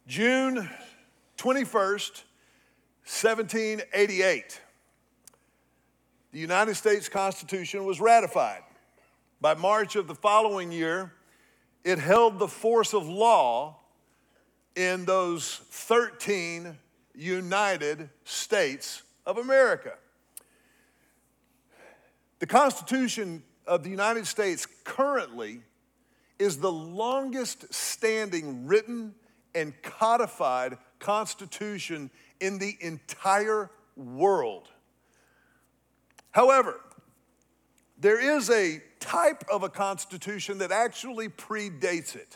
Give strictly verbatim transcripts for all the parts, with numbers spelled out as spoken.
June twenty-first, seventeen eighty-eight, the United States Constitution was ratified. By March of the following year, it held the force of law in those thirteen United States of America. The Constitution of the United States currently is the longest standing written and codified constitution in the entire world. However, there is a type of a constitution that actually predates it.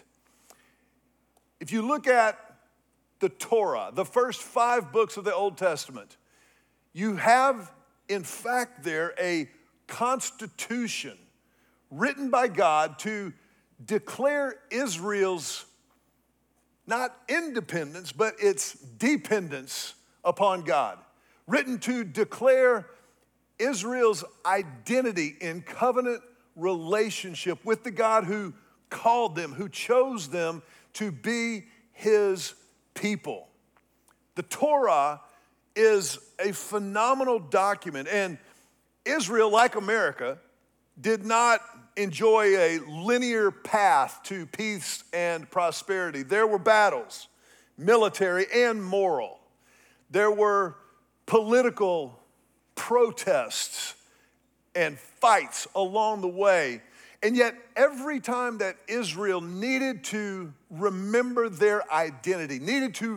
If you look at the Torah, the first five books of the Old Testament, you have, in fact, there a constitution written by God to declare Israel's not independence, but its dependence upon God. Written to declare Israel's identity in covenant relationship with the God who called them, who chose them to be his people. The Torah is a phenomenal document, and Israel, like America, did not enjoy a linear path to peace and prosperity. There were battles, military and moral. There were political protests and fights along the way. And yet, every time that Israel needed to remember their identity, needed to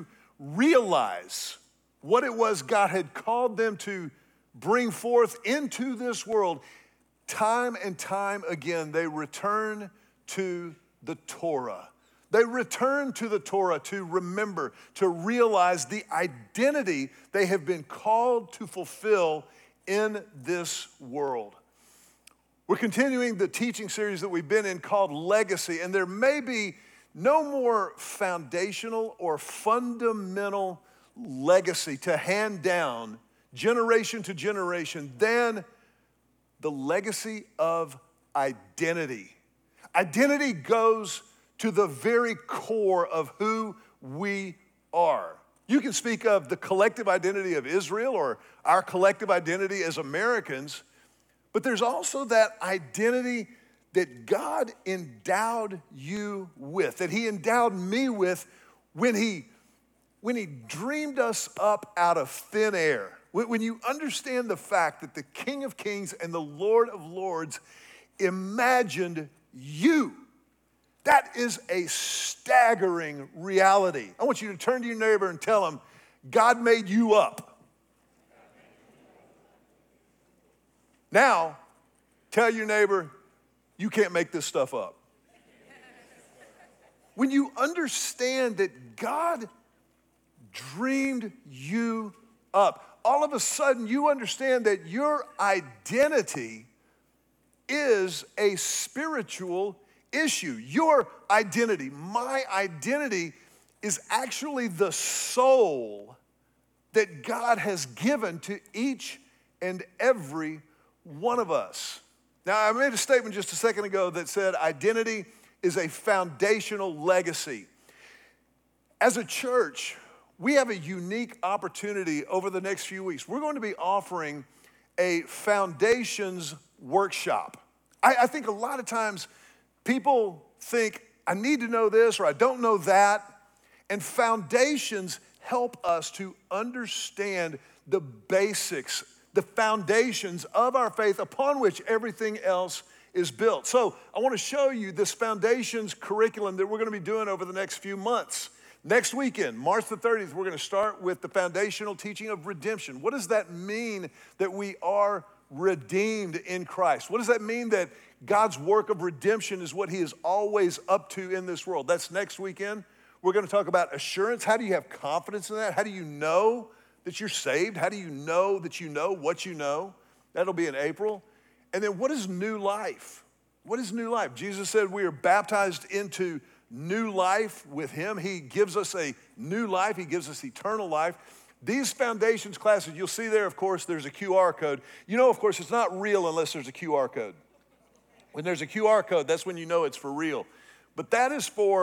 realize what it was God had called them to bring forth into this world, time and time again, they return to the Torah. They return to the Torah to remember, to realize the identity they have been called to fulfill in this world. We're continuing the teaching series that we've been in called Legacy, and there may be no more foundational or fundamental legacy to hand down generation to generation than the legacy of identity. Identity goes to the very core of who we are. You can speak of the collective identity of Israel or our collective identity as Americans, but there's also that identity that God endowed you with, that he endowed me with when he, when he dreamed us up out of thin air. When you understand the fact that the King of Kings and the Lord of Lords imagined you, that is a staggering reality. I want you to turn to your neighbor and tell him, God made you up. Now, tell your neighbor, you can't make this stuff up. When you understand that God dreamed you up, all of a sudden you understand that your identity is a spiritual issue. Your identity, my identity, is actually the soul that God has given to each and every one of us. Now, I made a statement just a second ago that said identity is a foundational legacy. As a church, we have a unique opportunity over the next few weeks. We're going to be offering a foundations workshop. I, I think a lot of times people think, I need to know this or I don't know that. And foundations help us to understand the basics, the foundations of our faith upon which everything else is built. So I want to show you this foundations curriculum that we're going to be doing over the next few months. Next weekend, March the thirtieth, we're going to start with the foundational teaching of redemption. What does that mean that we are redeemed in Christ? What does that mean that God's work of redemption is what he is always up to in this world? That's next weekend. We're going to talk about assurance. How do you have confidence in that? How do you know that you're saved? How do you know that you know what you know? That'll be in April. And then what is new life? What is new life? Jesus said we are baptized into new life with him. He gives us a new life. He gives us eternal life. These foundations classes, you'll see there, of course, there's a Q R code. You know, of course, it's not real unless there's a Q R code. When there's a Q R code, that's when you know it's for real. But that is for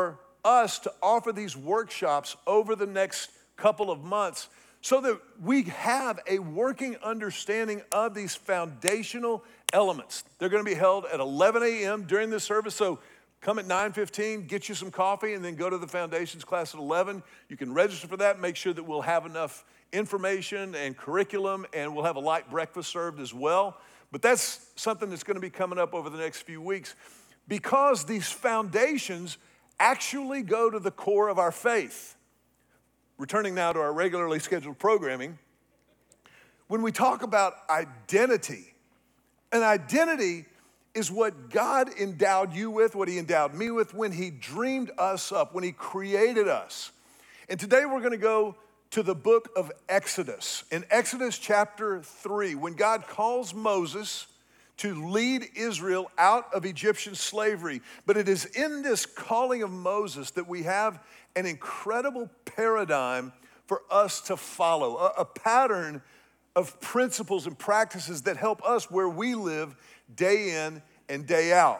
us to offer these workshops over the next couple of months so that we have a working understanding of these foundational elements. They're going to be held at eleven a.m. during this service, so come at nine fifteen, get you some coffee, and then go to the Foundations class at eleven. You can register for that, make sure that we'll have enough information and curriculum, and we'll have a light breakfast served as well. But that's something that's going to be coming up over the next few weeks because these foundations actually go to the core of our faith. Returning now to our regularly scheduled programming, when we talk about identity, an identity is what God endowed you with, what he endowed me with when he dreamed us up, when he created us. And today we're going to go to the book of Exodus. In Exodus chapter three, when God calls Moses to lead Israel out of Egyptian slavery. But it is in this calling of Moses that we have an incredible paradigm for us to follow, a, a pattern of principles and practices that help us where we live day in and day out.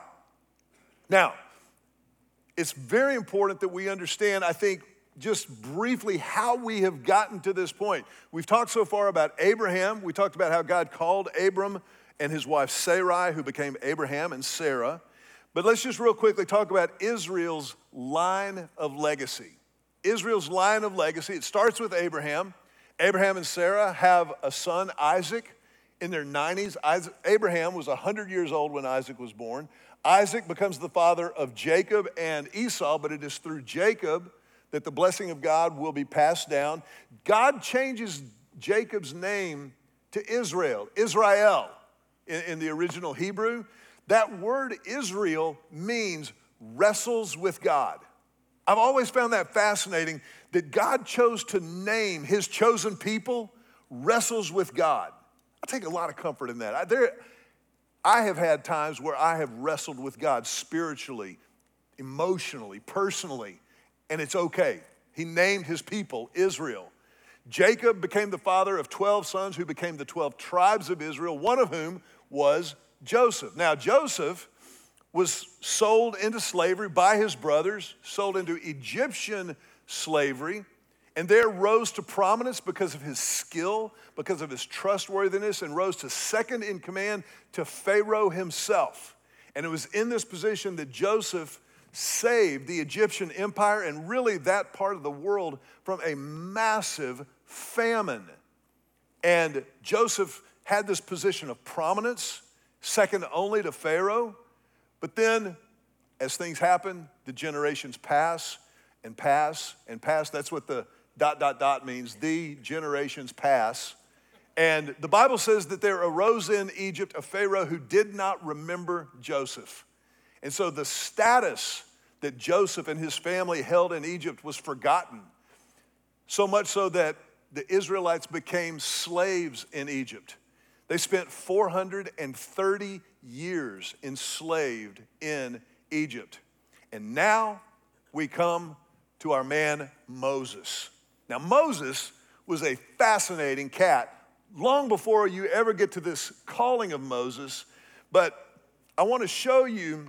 Now, it's very important that we understand, I think, just briefly how we have gotten to this point. We've talked so far about Abraham. We talked about how God called Abram and his wife Sarai, who became Abraham and Sarah. But let's just real quickly talk about Israel's line of legacy. Israel's line of legacy, it starts with Abraham. Abraham and Sarah have a son, Isaac, in their nineties. Isaac, Abraham was one hundred years old when Isaac was born. Isaac becomes the father of Jacob and Esau, but it is through Jacob that the blessing of God will be passed down. God changes Jacob's name to Israel, Israel in, in the original Hebrew. That word Israel means wrestles with God. I've always found that fascinating that God chose to name his chosen people wrestles with God. I take a lot of comfort in that. I, there, I have had times where I have wrestled with God spiritually, emotionally, personally, and it's okay. He named his people Israel. Jacob became the father of twelve sons who became the twelve tribes of Israel, one of whom was Joseph. Now, Joseph was sold into slavery by his brothers, sold into Egyptian slavery, and there rose to prominence because of his skill, because of his trustworthiness, and rose to second in command to Pharaoh himself. And it was in this position that Joseph saved the Egyptian empire and really that part of the world from a massive famine. And Joseph had this position of prominence, second only to Pharaoh. But then, as things happen, the generations pass and pass and pass. That's what the dot, dot, dot means. The generations pass. And the Bible says that there arose in Egypt a Pharaoh who did not remember Joseph. And so the status that Joseph and his family held in Egypt was forgotten. So much so that the Israelites became slaves in Egypt. They spent four hundred thirty years enslaved in Egypt. And now we come to our man Moses. Now Moses was a fascinating cat long before you ever get to this calling of Moses. But I want to show you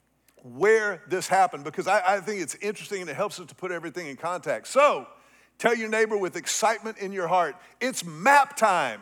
where this happened because I, I think it's interesting and it helps us to put everything in context. So tell your neighbor with excitement in your heart, it's map time.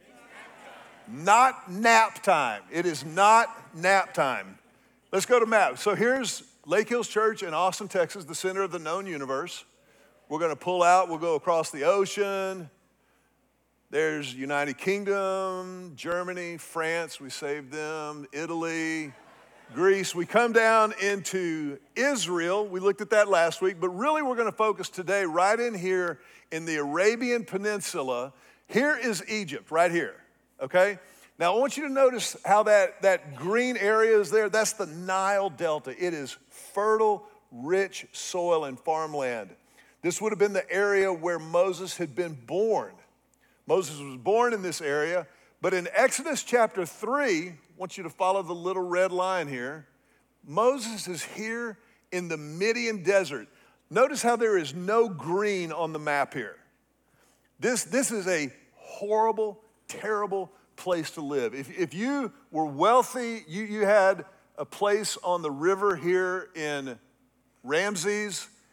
Not nap time. It is not nap time. Let's go to map. So here's Lake Hills Church in Austin, Texas, the center of the known universe. We're going to pull out. We'll go across the ocean. There's United Kingdom, Germany, France. We saved them. Italy, Greece. We come down into Israel. We looked at that last week. But really we're going to focus today right in here in the Arabian Peninsula. Here is Egypt right here. Okay? Now, I want you to notice how that, that green area is there. That's the Nile Delta. It is fertile, rich soil and farmland. This would have been the area where Moses had been born. Moses was born in this area, but in Exodus chapter three, I want you to follow the little red line here. Moses is here in the Midian desert. Notice how there is no green on the map here. This, this is a horrible, terrible place to live. If, if you were wealthy, you, you had a place on the river here in Ramses,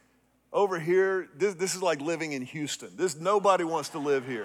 over here, this, this is like living in Houston. This, nobody wants to live here.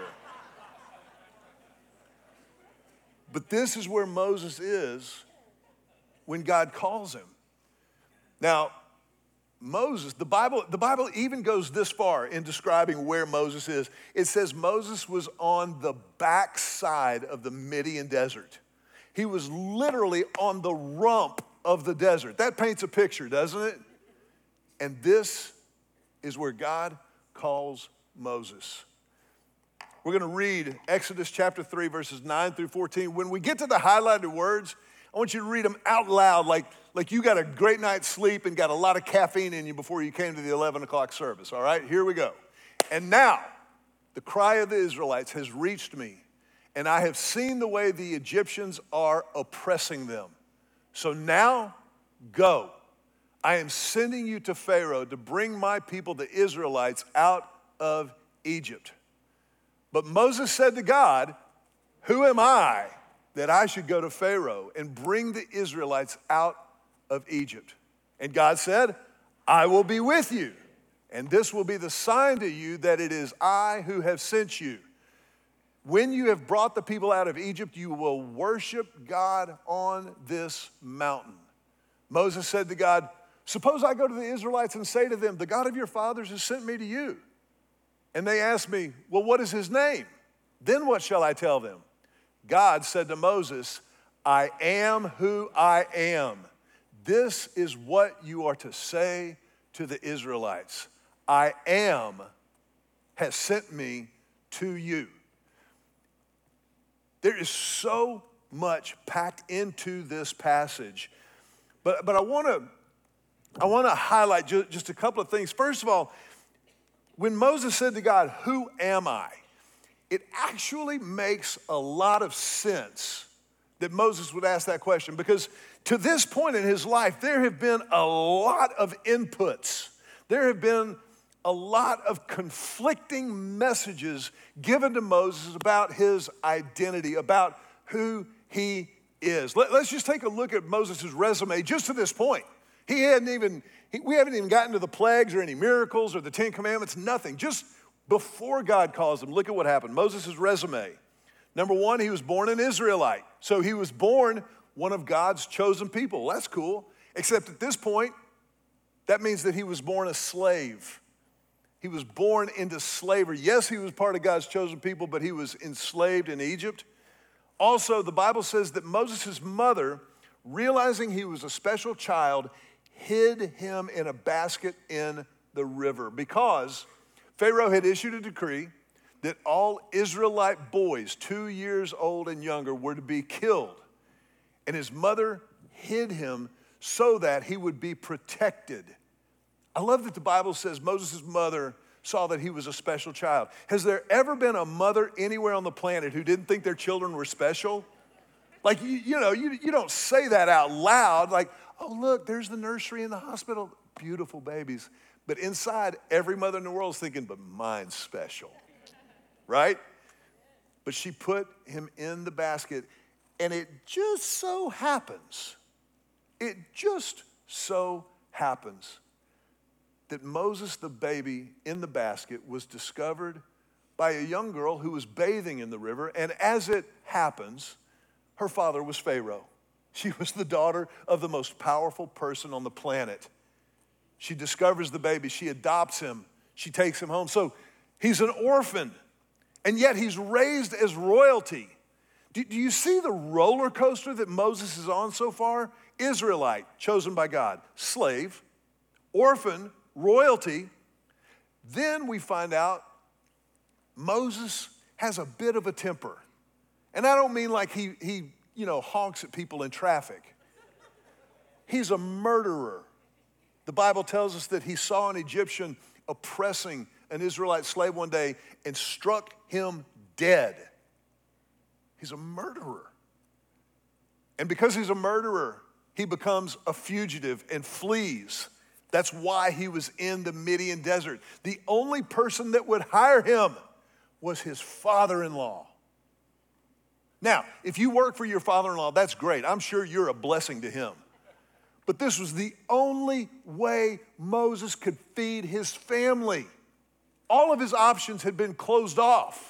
But this is where Moses is when God calls him. Now, Moses, the Bible, the Bible even goes this far in describing where Moses is. It says Moses was on the backside of the Midian desert. He was literally on the rump of the desert. That paints a picture, doesn't it? And this is where God calls Moses. We're going to read Exodus chapter three, verses nine through fourteen. When we get to the highlighted words, I want you to read them out loud like, like you got a great night's sleep and got a lot of caffeine in you before you came to the eleven o'clock service, all right? Here we go. And now, the cry of the Israelites has reached me, and I have seen the way the Egyptians are oppressing them. So now, go. I am sending you to Pharaoh to bring my people, the Israelites, out of Egypt. But Moses said to God, who am I that I should go to Pharaoh and bring the Israelites out of Egypt? And God said, I will be with you, and this will be the sign to you that it is I who have sent you. When you have brought the people out of Egypt, you will worship God on this mountain. Moses said to God, suppose I go to the Israelites and say to them, the God of your fathers has sent me to you. And they asked me, well, what is his name? Then what shall I tell them? God said to Moses, I am who I am. This is what you are to say to the Israelites. I am has sent me to you. There is so much packed into this passage. But, but I want to I want to highlight ju- just a couple of things. First of all, when Moses said to God, who am I? It actually makes a lot of sense that Moses would ask that question, because to this point in his life, there have been a lot of inputs. There have been a lot of conflicting messages given to Moses about his identity, about who he is. Let, let's just take a look at Moses' resume just to this point. He hadn't even, he, we haven't even gotten to the plagues or any miracles or the Ten Commandments, nothing. Just before God calls him, look at what happened. Moses' resume. Number one, he was born an Israelite. So he was born one of God's chosen people. That's cool. Except at this point, that means that he was born a slave. He was born into slavery. Yes, he was part of God's chosen people, but he was enslaved in Egypt. Also, the Bible says that Moses' mother, realizing he was a special child, hid him in a basket in the river because Pharaoh had issued a decree that all Israelite boys two years old and younger were to be killed. And his mother hid him so that he would be protected. I love that the Bible says Moses' mother saw that he was a special child. Has there ever been a mother anywhere on the planet who didn't think their children were special? Like, you, you know, you, you don't say that out loud, like, oh, look, there's the nursery in the hospital. Beautiful babies. But inside, every mother in the world is thinking, but mine's special, right? But she put him in the basket, and it just so happens, it just so happens that Moses, the baby in the basket, was discovered by a young girl who was bathing in the river, and as it happens, her father was Pharaoh. She was the daughter of the most powerful person on the planet. She discovers the baby. She adopts him. She takes him home. So he's an orphan, and yet he's raised as royalty. Do, do you see the roller coaster that Moses is on so far? Israelite, chosen by God. Slave, orphan, royalty. Then we find out Moses has a bit of a temper. And I don't mean like he, he, you know, honks at people in traffic. He's a murderer. The Bible tells us that he saw an Egyptian oppressing an Israelite slave one day and struck him dead. He's a murderer. And because he's a murderer, he becomes a fugitive and flees. That's why he was in the Midian desert. The only person that would hire him was his father-in-law. Now, if you work for your father-in-law, that's great. I'm sure you're a blessing to him. But this was the only way Moses could feed his family. All of his options had been closed off.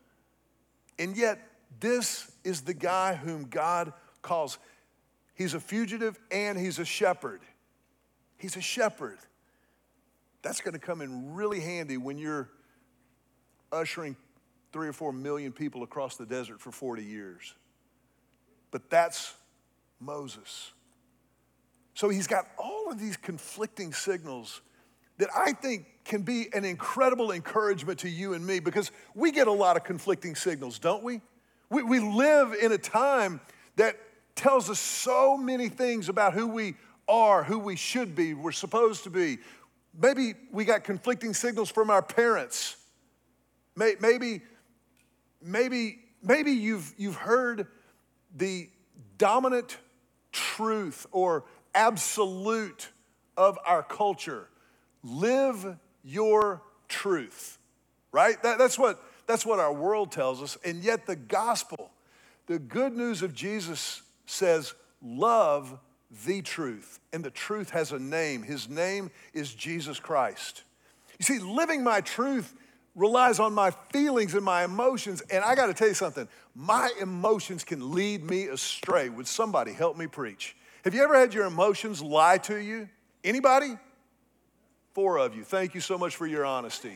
And yet, this is the guy whom God calls. He's a fugitive and he's a shepherd. He's a shepherd. That's going to come in really handy when you're ushering three or four million people across the desert for forty years. But that's Moses. So he's got all of these conflicting signals that I think can be an incredible encouragement to you and me, because we get a lot of conflicting signals, don't we? We, we live in a time that tells us so many things about who we are, who we should be, we're supposed to be. Maybe we got conflicting signals from our parents. Maybe, maybe, maybe you've, you've heard the dominant truth or absolute of our culture. Live your truth, right? That, that's what, that's what our world tells us. And yet the gospel, the good news of Jesus says, love the truth. And the truth has a name. His name is Jesus Christ. You see, living my truth relies on my feelings and my emotions. And I got to tell you something, my emotions can lead me astray. Would somebody help me preach? Have you ever had your emotions lie to you? Anybody? Four of you. Thank you so much for your honesty.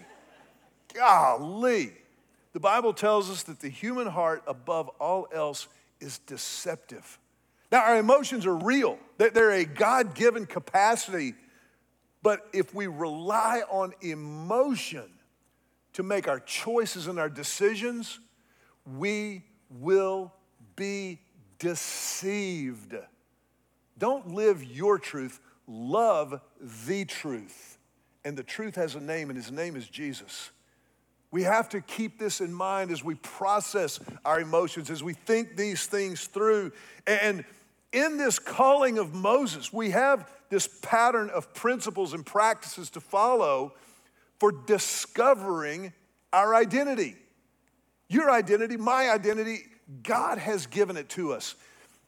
Golly. The Bible tells us that the human heart, above all else, is deceptive. Now, our emotions are real. They're a God-given capacity. But if we rely on emotion to make our choices and our decisions, we will be deceived. Don't live your truth, love the truth. And the truth has a name, and his name is Jesus. We have to keep this in mind as we process our emotions, as we think these things through. And in this calling of Moses, we have this pattern of principles and practices to follow for discovering our identity. Your identity, my identity, God has given it to us.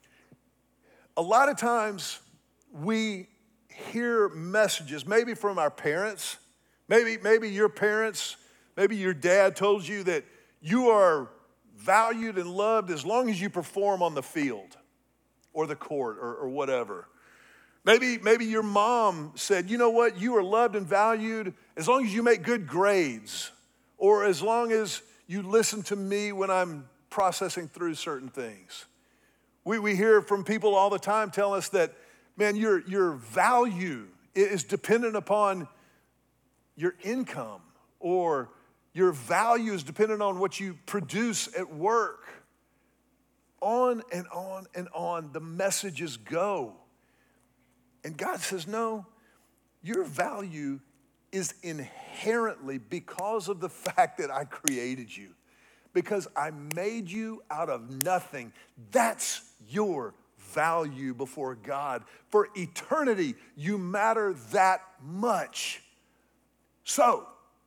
A lot of times we hear messages, maybe from our parents, maybe, maybe your parents, maybe your dad told you that you are valued and loved as long as you perform on the field or the court or, or whatever. Maybe, maybe your mom said, you know what, you are loved and valued as long as you make good grades, or as long as you listen to me when I'm processing through certain things. We, we hear from people all the time tell us that, man, your, your value is dependent upon your income, or your value is dependent on what you produce at work. On and on and on, the messages go. And God says, no, your value is inherently because of the fact that I created you. Because I made you out of nothing. That's your value before God. For eternity, you matter that much. So,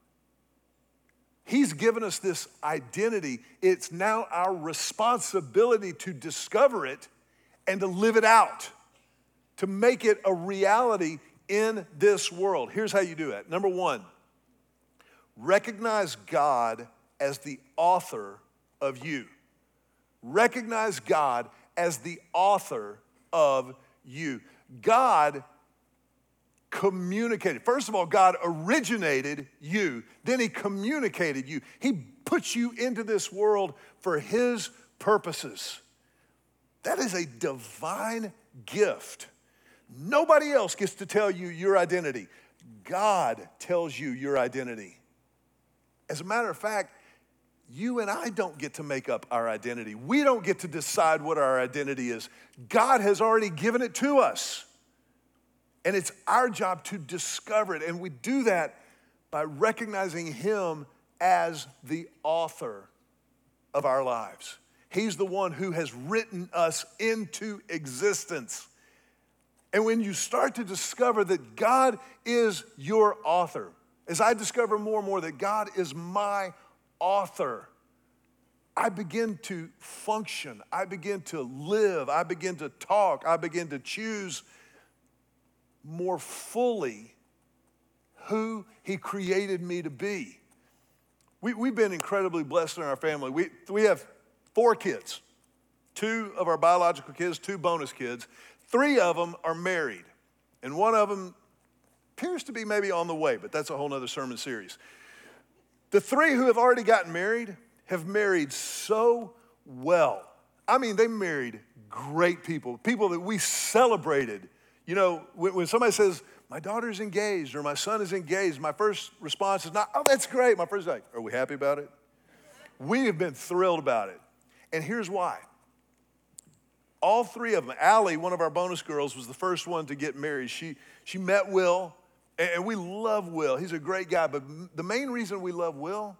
he's given us this identity. It's now our responsibility to discover it and to live it out, to make it a reality in this world. Here's how you do it. Number one, recognize God as the author of you. Recognize God as the author of you. God communicated. First of all, God originated you. Then he communicated you. He put you into this world for his purposes. That is a divine gift. Nobody else gets to tell you your identity. God tells you your identity. As a matter of fact, you and I don't get to make up our identity. We don't get to decide what our identity is. God has already given it to us. And it's our job to discover it. And we do that by recognizing him as the author of our lives. He's the one who has written us into existence. And when you start to discover that God is your author, as I discover more and more that God is my author, I begin to function. I begin to live. I begin to talk. I begin to choose more fully who he created me to be. We, we've been incredibly blessed in our family. We, we have four kids, two of our biological kids, two bonus kids. Three of them are married, and one of them appears to be maybe on the way, but that's a whole nother sermon series. The three who have already gotten married have married so well. I mean, they married great people, people that we celebrated. You know, when, when somebody says, my daughter's engaged or my son is engaged, my first response is not, oh, that's great. My first is like, are we happy about it? We have been thrilled about it. And here's why. All three of them, Allie, one of our bonus girls, was the first one to get married. She, she met Will, and we love Will. He's a great guy, but the main reason we love Will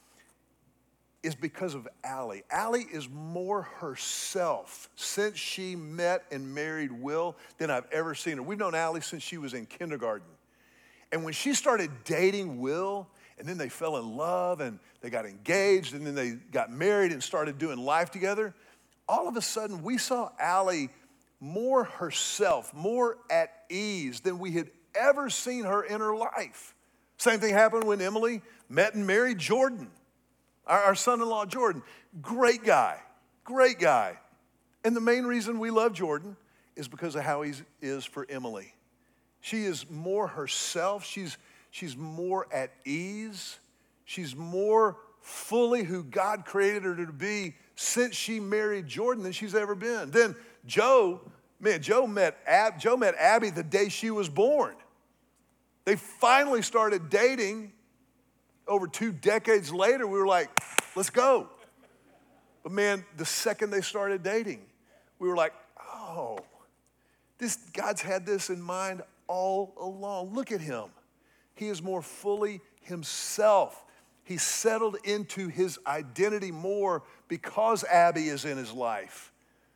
is because of Allie. Allie is more herself since she met and married Will than I've ever seen her. We've known Allie since she was in kindergarten. And when she started dating Will, and then they fell in love, and they got engaged, and then they got married and started doing life together, all of a sudden we saw Allie more herself, more at ease than we had ever seen her in her life. Same thing happened when Emily met and married Jordan. Our, our son-in-law, Jordan, great guy, great guy. And the main reason we love Jordan is because of how he is for Emily. She is more herself. She's, she's more at ease. She's more fully who God created her to be since she married Jordan than she's ever been. Then Joe, man, Joe met, Ab, Joe met Abby the day she was born. They finally started dating. Over two decades later, we were like, let's go. But man, the second they started dating, we were like, oh, this God's had this in mind all along. Look at him. He is more fully himself. He settled into his identity more because Abby is in his life.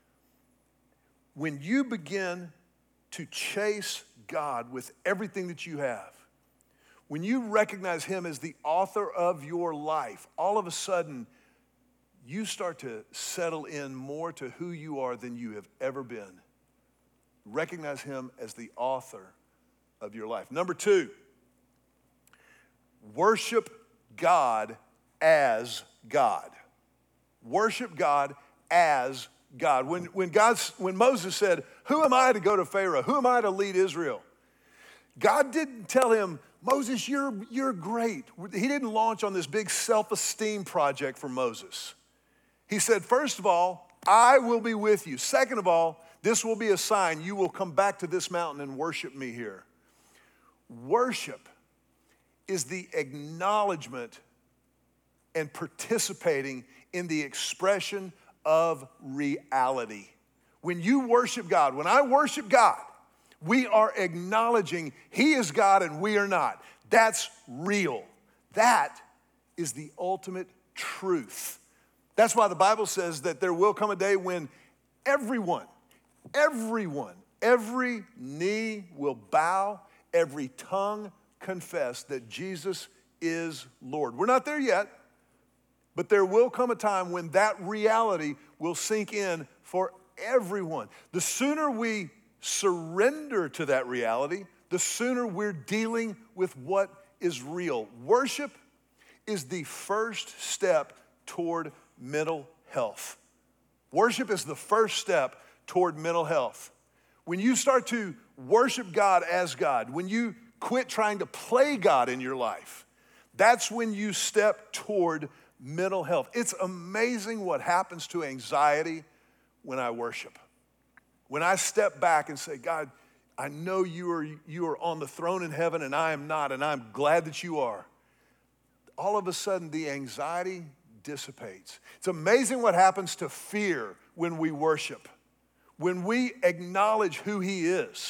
When you begin to chase God with everything that you have, when you recognize him as the author of your life, all of a sudden, you start to settle in more to who you are than you have ever been. Recognize him as the author of your life. Number two, worship God as God. Worship God as God. When, when, God's, when Moses said, who am I to go to Pharaoh? Who am I to lead Israel? God didn't tell him, Moses, you're, you're great. He didn't launch on this big self-esteem project for Moses. He said, first of all, I will be with you. Second of all, this will be a sign. You will come back to this mountain and worship me here. Worship is the acknowledgement and participating in the expression of reality. When you worship God, when I worship God, we are acknowledging he is God and we are not. That's real. That is the ultimate truth. That's why the Bible says that there will come a day when everyone, everyone, every knee will bow, every tongue confess that Jesus is Lord. We're not there yet, but there will come a time when that reality will sink in for everyone. The sooner we surrender to that reality, the sooner we're dealing with what is real. Worship is the first step toward mental health. Worship is the first step toward mental health. When you start to worship God as God, when you quit trying to play God in your life, that's when you step toward mental health. It's amazing what happens to anxiety when I worship. When I step back and say, God, I know you are, you are on the throne in heaven and I am not, and I'm glad that you are. All of a sudden, the anxiety dissipates. It's amazing what happens to fear when we worship. When we acknowledge who he is.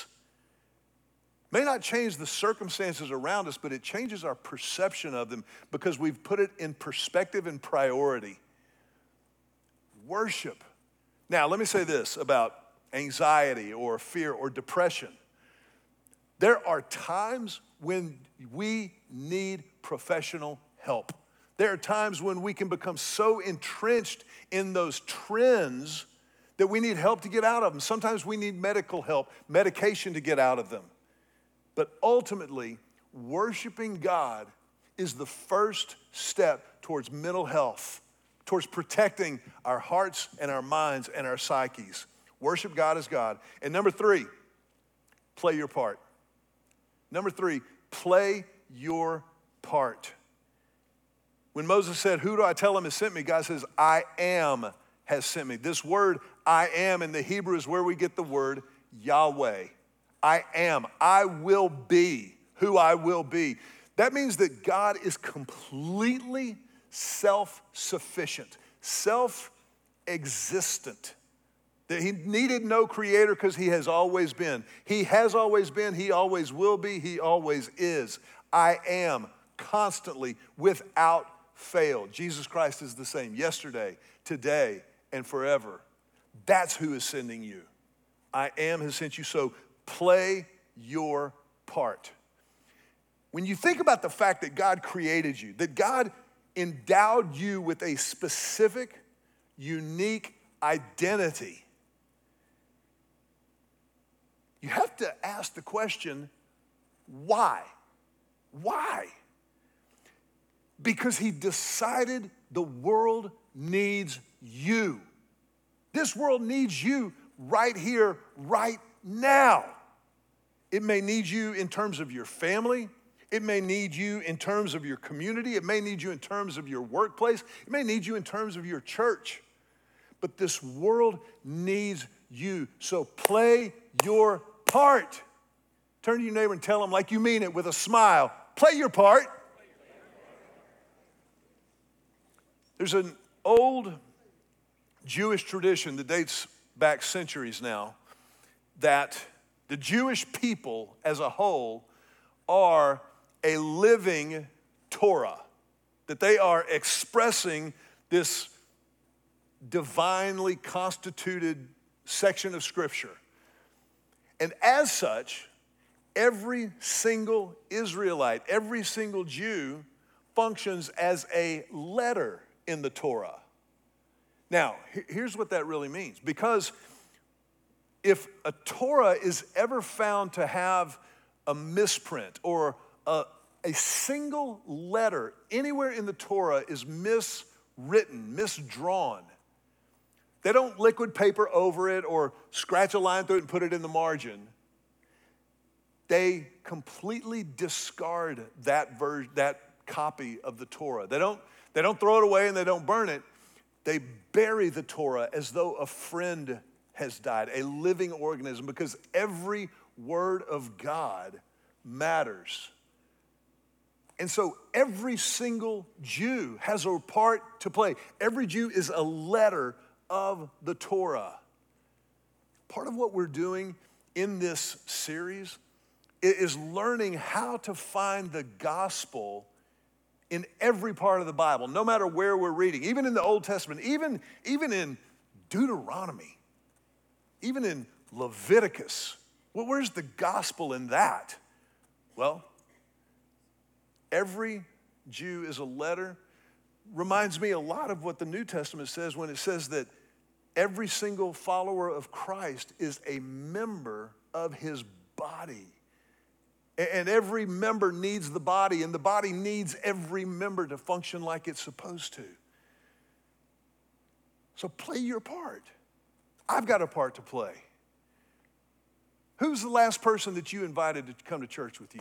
May not change the circumstances around us, but it changes our perception of them because we've put it in perspective and priority. Worship. Now, let me say this about anxiety or fear or depression. There are times when we need professional help. There are times when we can become so entrenched in those trends that we need help to get out of them. Sometimes we need medical help, medication to get out of them. But ultimately, worshiping God is the first step towards mental health, towards protecting our hearts and our minds and our psyches. Worship God as God. And number three, play your part. Number three, play your part. When Moses said, who do I tell him has sent me? God says, I am has sent me. This word, I am, in the Hebrew is where we get the word Yahweh. I am. I will be who I will be. That means that God is completely self-sufficient, self-existent. That he needed no creator because he has always been. He has always been, he always will be, he always is. I am constantly, without fail. Jesus Christ is the same yesterday, today, and forever. That's who is sending you. I am has sent you, so play your part. When you think about the fact that God created you, that God endowed you with a specific, unique identity, you have to ask the question, why? Why? Because he decided the world needs you. This world needs you right here, right now. It may need you in terms of your family. It may need you in terms of your community. It may need you in terms of your workplace. It may need you in terms of your church. But this world needs you. So play your part. Turn to your neighbor and tell them like you mean it with a smile. Play your part. There's an old Jewish tradition that dates back centuries now that the Jewish people as a whole are a living Torah, that they are expressing this divinely constituted section of Scripture. And as such, every single Israelite, every single Jew functions as a letter in the Torah. Now, here's what that really means. Because if a Torah is ever found to have a misprint or a, a single letter anywhere in the Torah is miswritten, misdrawn, they don't liquid paper over it or scratch a line through it and put it in the margin. They completely discard that ver- that copy of the Torah. They don't, they don't throw it away and they don't burn it. They bury the Torah as though a friend has died, a living organism, because every word of God matters. And so every single Jew has a part to play. Every Jew is a letter of the Torah. Part of what we're doing in this series is learning how to find the gospel in every part of the Bible, no matter where we're reading, even in the Old Testament, even, even in Deuteronomy, even in Leviticus. Well, where's the gospel in that? Well, every Jew is a letter. Reminds me a lot of what the New Testament says when it says that every single follower of Christ is a member of his body. And every member needs the body, and the body needs every member to function like it's supposed to. So play your part. I've got a part to play. Who's the last person that you invited to come to church with you?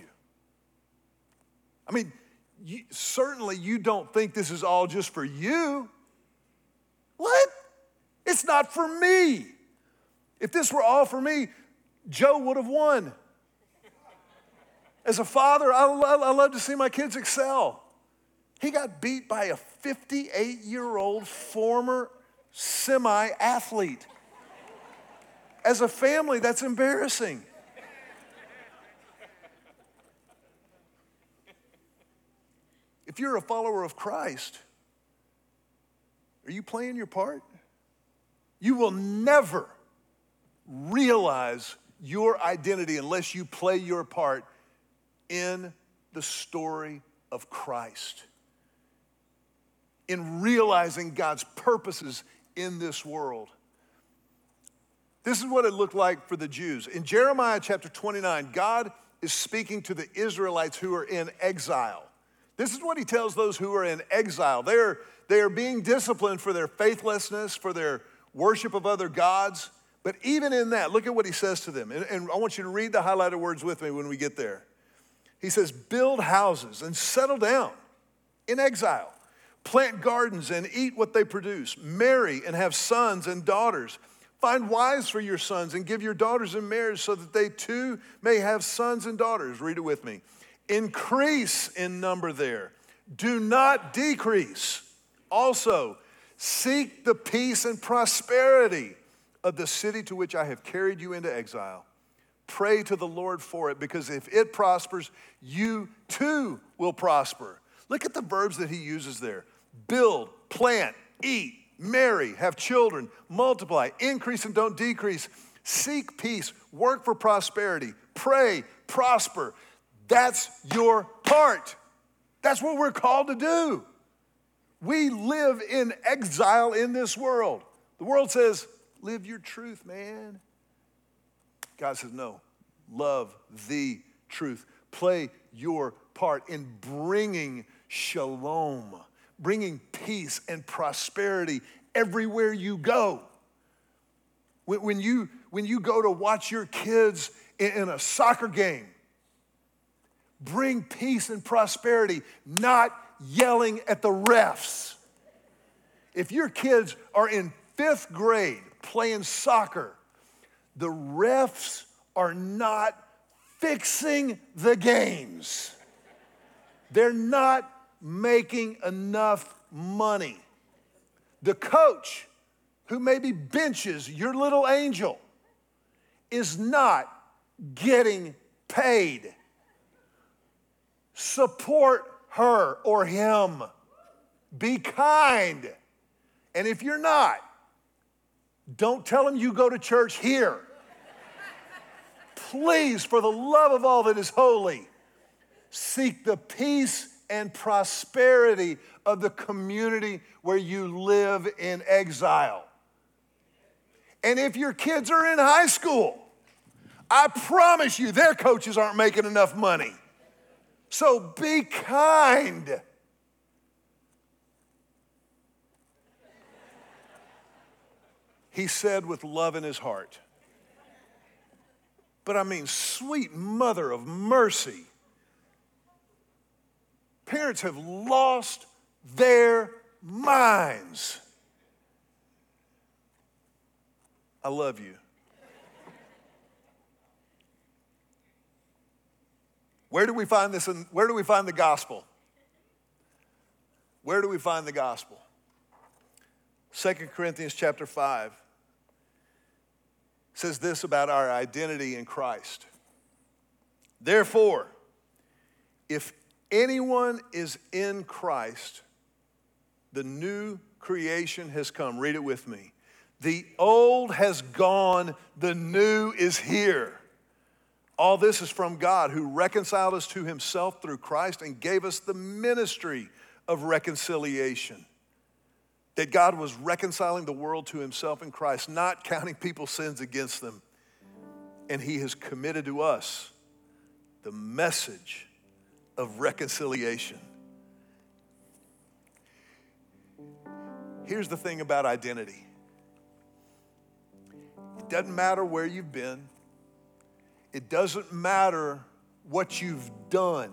I mean, you, certainly you don't think this is all just for you. What? It's not for me. If this were all for me, Joe would have won. As a father, I love, I love to see my kids excel. He got beat by a fifty-eight-year-old former semi-athlete. As a family, that's embarrassing. If you're a follower of Christ, are you playing your part? You will never realize your identity unless you play your part in the story of Christ, in realizing God's purposes in this world. This is what it looked like for the Jews. In Jeremiah chapter twenty-nine, God is speaking to the Israelites who are in exile. This is what he tells those who are in exile. They're, they are being disciplined for their faithlessness, for their worship of other gods. But even in that, look at what he says to them. And, and I want you to read the highlighted words with me when we get there. He says, build houses and settle down in exile. Plant gardens and eat what they produce. Marry and have sons and daughters. Find wives for your sons and give your daughters in marriage so that they too may have sons and daughters. Read it with me. Increase in number there. Do not decrease. Also, seek the peace and prosperity of the city to which I have carried you into exile. Pray to the Lord for it, because if it prospers, you too will prosper. Look at the verbs that he uses there. Build, plant, eat, marry, have children, multiply, increase and don't decrease, seek peace, work for prosperity, pray, prosper. That's your part. That's what we're called to do. We live in exile in this world. The world says, live your truth, man. God says, no, love the truth. Play your part in bringing shalom, bringing peace and prosperity everywhere you go. When, when, you, when you go to watch your kids in, in a soccer game, bring peace and prosperity, not yelling at the refs. If your kids are in fifth grade playing soccer, the refs are not fixing the games. They're not making enough money. The coach who maybe benches your little angel is not getting paid. Support her or him. Be kind. And if you're not, don't tell them you go to church here. Please, for the love of all that is holy, seek the peace and prosperity of the community where you live in exile. And if your kids are in high school, I promise you their coaches aren't making enough money. So be kind. He said with love in his heart. But I mean, sweet mother of mercy. Parents have lost their minds. I love you. Where do we find this in, where do we find the gospel? Where do we find the gospel? Second Corinthians chapter five says this about our identity in Christ. Therefore, if anyone is in Christ, the new creation has come. Read it with me. The old has gone, the new is here. All this is from God, who reconciled us to himself through Christ and gave us the ministry of reconciliation. That God was reconciling the world to himself in Christ, not counting people's sins against them. And he has committed to us the message of reconciliation. Here's the thing about identity. It doesn't matter where you've been. It doesn't matter what you've done.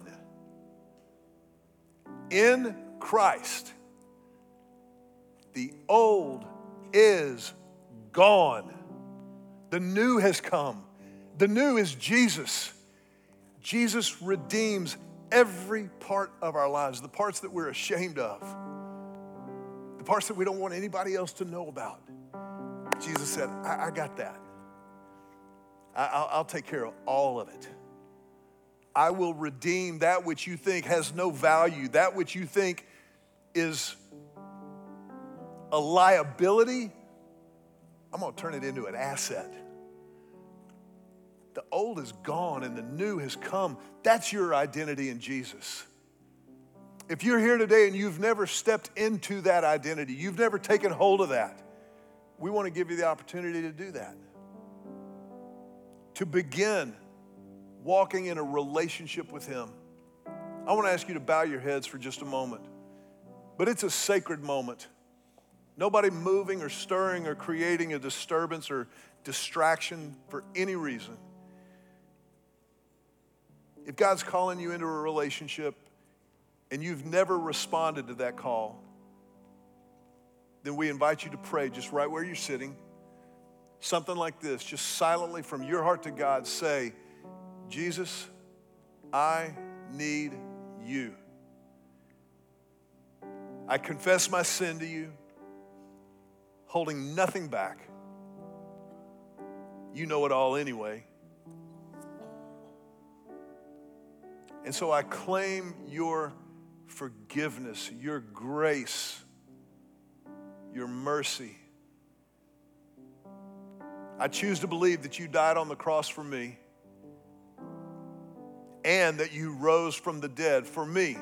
In Christ, the old is gone. The new has come. The new is Jesus. Jesus redeems every part of our lives, the parts that we're ashamed of, the parts that we don't want anybody else to know about. Jesus said, I, I got that. I, I'll, I'll take care of all of it. I will redeem that which you think has no value, that which you think is a liability. I'm going to turn it into an asset. The old is gone and the new has come. That's your identity in Jesus. If you're here today and you've never stepped into that identity, you've never taken hold of that, we want to give you the opportunity to do that. To begin walking in a relationship with him. I want to ask you to bow your heads for just a moment. But it's a sacred moment. Nobody moving or stirring or creating a disturbance or distraction for any reason. If God's calling you into a relationship and you've never responded to that call, then we invite you to pray just right where you're sitting. Something like this, just silently from your heart to God, say, Jesus, I need you. I confess my sin to you, holding nothing back. You know it all anyway. And so I claim your forgiveness, your grace, your mercy. I choose to believe that you died on the cross for me and that you rose from the dead for me.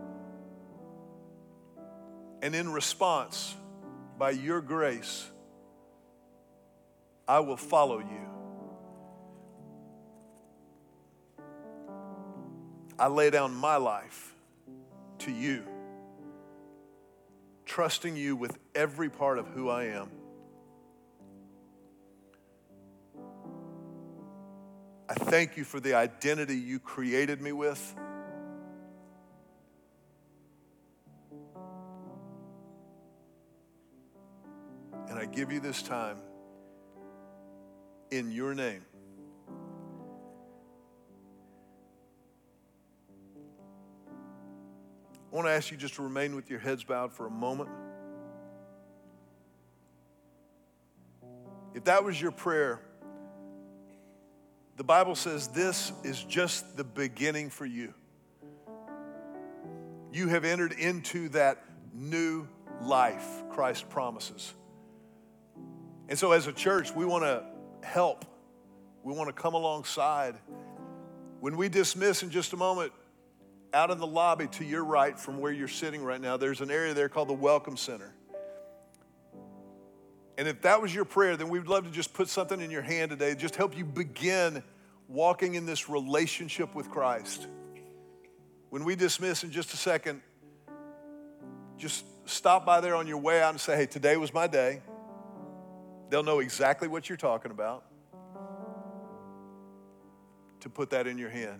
And in response, by your grace, I will follow you. I lay down my life to you, trusting you with every part of who I am. I thank you for the identity you created me with. And I give you this time in your name. I want to ask you just to remain with your heads bowed for a moment. If that was your prayer, the Bible says this is just the beginning for you. You have entered into that new life Christ promises. And so as a church, we want to help. We want to come alongside. When we dismiss in just a moment, out in the lobby to your right from where you're sitting right now, there's an area there called the Welcome Center. And if that was your prayer, then we'd love to just put something in your hand today, just help you begin walking in this relationship with Christ. When we dismiss in just a second, just stop by there on your way out and say, hey, today was my day. They'll know exactly what you're talking about to put that in your hand.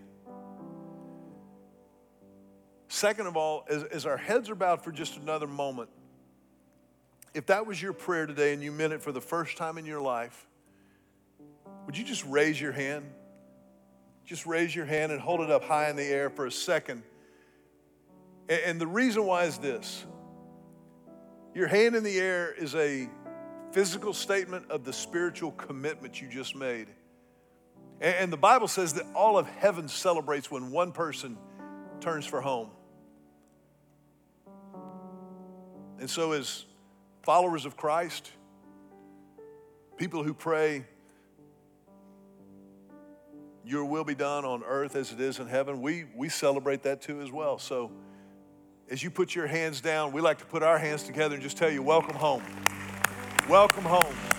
Second of all, as, as our heads are bowed for just another moment, if that was your prayer today and you meant it for the first time in your life, would you just raise your hand? Just raise your hand and hold it up high in the air for a second. And, and the reason why is this. Your hand in the air is a physical statement of the spiritual commitment you just made. And, and the Bible says that all of heaven celebrates when one person turns for home. And so as followers of Christ, people who pray, your will be done on earth as it is in heaven, we, we celebrate that too as well. So as you put your hands down, we like to put our hands together and just tell you, welcome home. Welcome home.